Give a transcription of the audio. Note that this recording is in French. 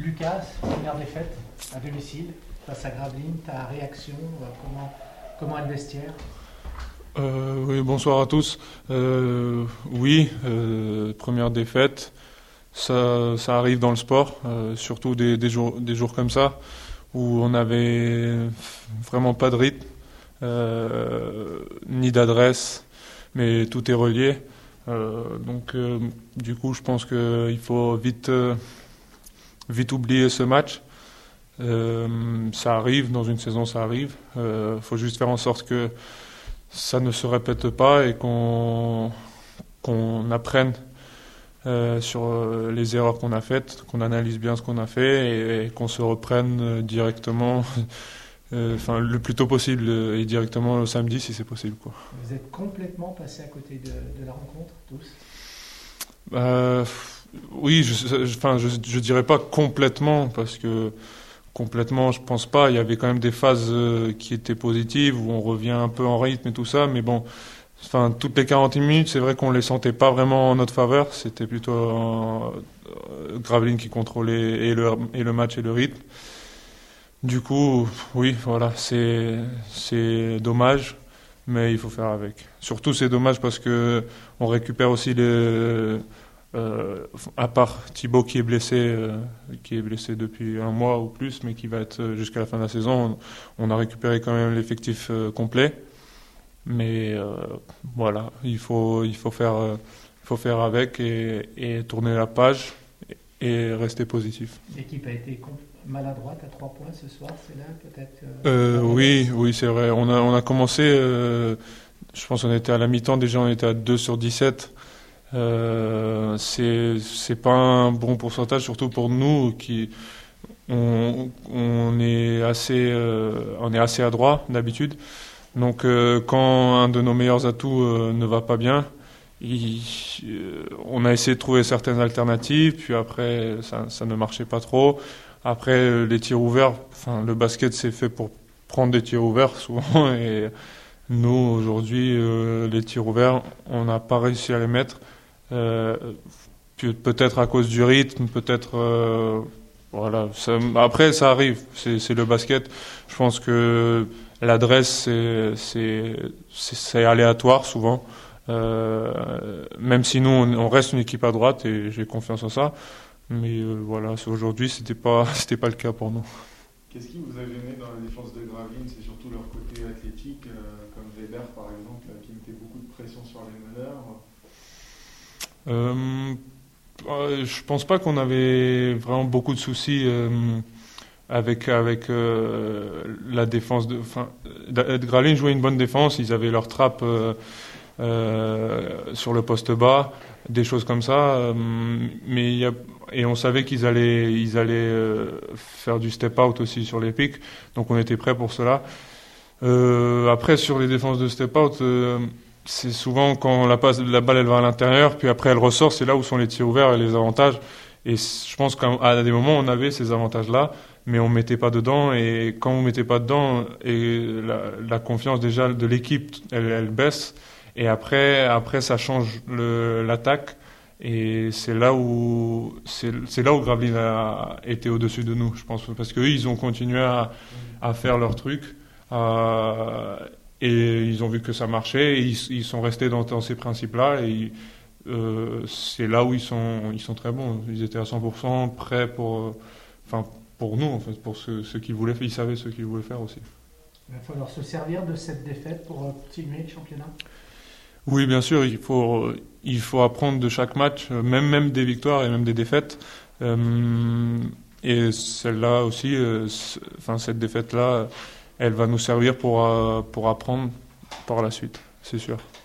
Lucas, première défaite à domicile face à Gravelines, ta réaction, comment est le vestiaire? Oui, bonsoir à tous. Oui, première défaite, ça arrive dans le sport, surtout des jours comme ça, où on n'avait vraiment pas de rythme, ni d'adresse, mais tout est relié. Du coup, je pense qu'il faut vite oublier ce match. Ça arrive, dans une saison ça arrive. Faut juste faire en sorte que ça ne se répète pas et qu'on apprenne sur les erreurs qu'on a faites, qu'on analyse bien ce qu'on a fait et qu'on se reprenne directement, le plus tôt possible et directement le samedi si c'est possible, quoi. Vous êtes complètement passé à côté de la rencontre, tous? Oui, je dirais pas complètement parce que complètement, je pense pas. Il y avait quand même des phases qui étaient positives où on revient un peu en rythme et tout ça, mais bon, toutes les 40 minutes, c'est vrai qu'on les sentait pas vraiment en notre faveur. C'était plutôt Gravelines qui contrôlait et le match et le rythme. Du coup, oui, voilà, c'est dommage, mais il faut faire avec. Surtout, c'est dommage parce que on récupère aussi à part Thibaut qui est blessé depuis un mois ou plus, mais qui va être jusqu'à la fin de la saison, on a récupéré quand même l'effectif complet. Mais voilà, il faut faire avec et tourner la page et rester positif. L'équipe a été maladroite à 3 points ce soir, c'est là peut-être Oui, c'est vrai. On a commencé, je pense qu'on était à la mi-temps, déjà on était à 2 sur 17. C'est pas un bon pourcentage, surtout pour nous qui on est assez adroit d'habitude. Donc quand un de nos meilleurs atouts ne va pas bien, on a essayé de trouver certaines alternatives, puis après ça ne marchait pas trop. Après les tirs ouverts, le basket c'est fait pour prendre des tirs ouverts souvent et nous aujourd'hui les tirs ouverts on n'a pas réussi à les mettre. Peut-être à cause du rythme, peut-être voilà. Après ça arrive, c'est le basket. Je pense que l'adresse c'est aléatoire souvent. Même si nous on reste une équipe à droite et j'ai confiance en ça. Mais voilà, aujourd'hui c'était pas le cas pour nous. Qu'est-ce qui vous a gêné dans la défense de Gravelines? C'est surtout leur côté athlétique, comme Weber par exemple, qui mettait beaucoup de pression sur les meneurs. Je pense pas qu'on avait vraiment beaucoup de soucis avec la défense. Gravelines jouait une bonne défense, ils avaient leur trappe sur le poste bas, des choses comme ça. Et on savait qu'ils allaient faire du step out aussi sur les pics, donc on était prêts pour cela. Après sur les défenses de step out. C'est souvent quand la balle elle va à l'intérieur, puis après elle ressort, c'est là où sont les tirs ouverts et les avantages. Et je pense qu'à des moments on avait ces avantages-là, mais on mettait pas dedans. Et quand on mettait pas dedans, et la confiance déjà de l'équipe, elle baisse. Et après ça change l'attaque. Et c'est là où Gravelines a été au-dessus de nous, je pense, parce qu'eux ils ont continué à faire leur truc. Et ils ont vu que ça marchait, et ils sont restés dans ces principes-là, et c'est là où ils sont très bons. Ils étaient à 100% prêts pour nous, en fait, pour ce qu'ils voulaient faire. Ils savaient ce qu'ils voulaient faire aussi. Il va falloir se servir de cette défaite pour continuer le championnat. Oui, bien sûr, il faut apprendre de chaque match, même des victoires et même des défaites. Et celle-là aussi, cette défaite-là, elle va nous servir pour apprendre par la suite, c'est sûr.